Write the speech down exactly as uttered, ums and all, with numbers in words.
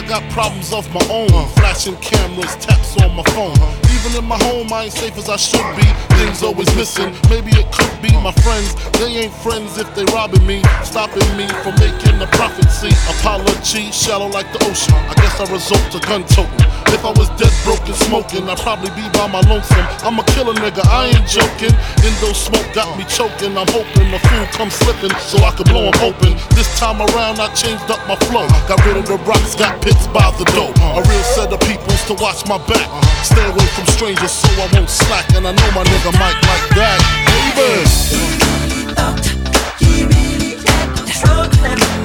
got problems of my own. Flashing cameras, taps on my phone. Even in my home, I ain't safe as I should be. Things always missing. Maybe it could be my friends. They ain't friends if they robbing me, stopping me from making a profit. See, apology shallow like the ocean. I guess I resort to gun toting. If I was dead, broken, smoking, I'd probably be by my lonesome. I'm a killer nigga, I ain't joking. Indo smoke got me choking. I'm hoping the fool comes slipping so I can blow him open. This time around, I changed up my flow. Got rid of the rocks, got pits by the door. A real set of peoples to watch my back. Stay away from strangers so I won't slack. And I know my nigga Mike like that. Baby. He really thought he really had the struggle.